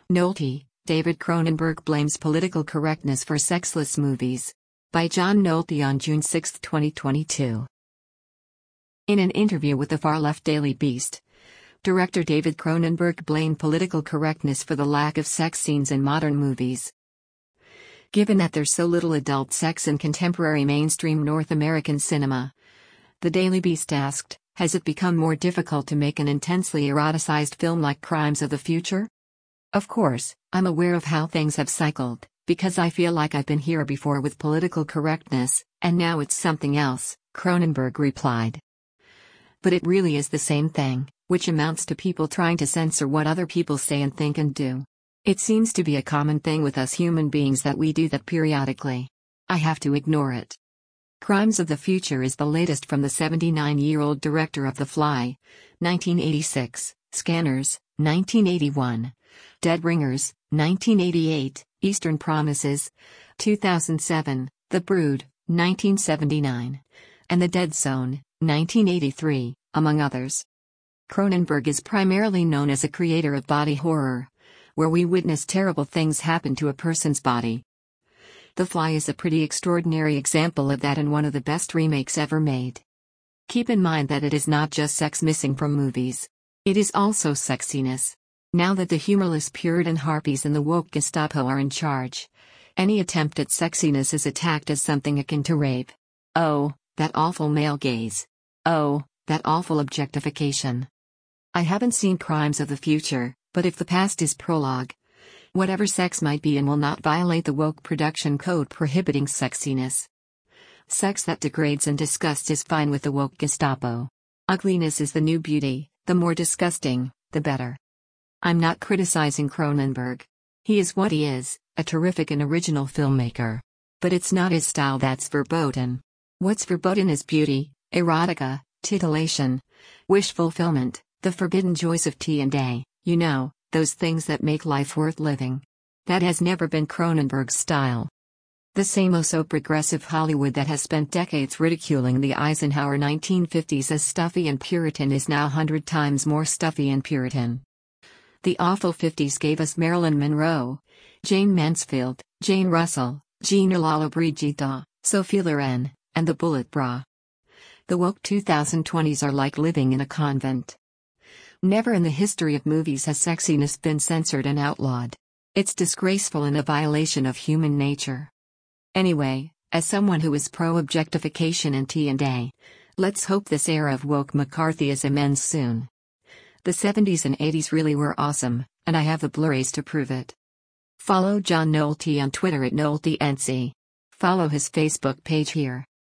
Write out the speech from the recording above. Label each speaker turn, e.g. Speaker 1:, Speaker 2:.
Speaker 1: Nolte, David Cronenberg blames political correctness for sexless movies. By John Nolte on June 6, 2022. In an interview with the far-left Daily Beast, director David Cronenberg blamed political correctness for the lack of sex scenes in modern movies. Given that there's so little adult sex in contemporary mainstream North American cinema, the Daily Beast asked, has it become more difficult to make an intensely eroticized film like Crimes of the Future? Of course, I'm aware of how things have cycled, because I feel like I've been here before with political correctness, and now it's something else, Cronenberg replied. But it really is the same thing, which amounts to people trying to censor what other people say and think and do. It seems to be a common thing with us human beings that we do that periodically. I have to ignore it. Crimes of the Future is the latest from the 79-year-old director of The Fly, 1986, Scanners, 1981, Dead Ringers, 1988, Eastern Promises, 2007, The Brood, 1979, and The Dead Zone, 1983, among others. Cronenberg is primarily known as a creator of body horror, where we witness terrible things happen to a person's body. The Fly is a pretty extraordinary example of that and one of the best remakes ever made. Keep in mind that it is not just sex missing from movies. It is also sexiness. Now that the humorless Puritan harpies and the woke Gestapo are in charge, any attempt at sexiness is attacked as something akin to rape. Oh, that awful male gaze. Oh, that awful objectification. I haven't seen Crimes of the Future, but if the past is prologue, whatever sex might be and will not violate the woke production code prohibiting sexiness. Sex that degrades and disgusts is fine with the woke Gestapo. Ugliness is the new beauty, the more disgusting, the better. I'm not criticizing Cronenberg. He is what he is, a terrific and original filmmaker. But it's not his style that's verboten. What's verboten is beauty, erotica, titillation, wish fulfillment, the forbidden joys of T&A, you know, those things that make life worth living. That has never been Cronenberg's style. The same so progressive Hollywood that has spent decades ridiculing the Eisenhower 1950s as stuffy and Puritan is now 100 times more stuffy and Puritan. The awful 50s gave us Marilyn Monroe, Jane Mansfield, Jane Russell, Gina Lollobrigida, Sophie Loren, and the bullet bra. The woke 2020s are like living in a convent. Never in the history of movies has sexiness been censored and outlawed. It's disgraceful and a violation of human nature. Anyway, as someone who is pro-objectification and T&A, let's hope this era of woke McCarthyism ends soon. The 70s and 80s really were awesome, and I have the Blu-rays to prove it. Follow John Nolte on Twitter at NolteNC. Follow his Facebook page here.